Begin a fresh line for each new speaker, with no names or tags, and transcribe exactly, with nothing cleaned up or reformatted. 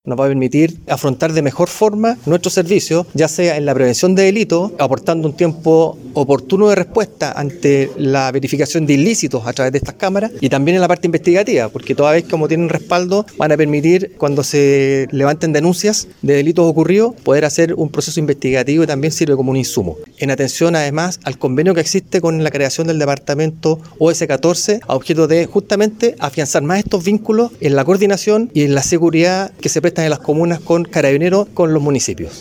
Nos va a permitir afrontar de mejor forma nuestros servicios, ya sea en la prevención de delitos, aportando un tiempo oportuno de respuesta ante la verificación de ilícitos a través de estas cámaras, y también en la parte investigativa, porque toda vez como tienen respaldo, van a permitir, cuando se levanten denuncias de delitos ocurridos, poder hacer un proceso investigativo, y también sirve como un insumo. En atención además al convenio que existe con la creación del departamento O S catorce, a objeto de justamente afianzar más estos vínculos en la coordinación y en la seguridad que se prestan en las comunas con Carabineros, con los municipios.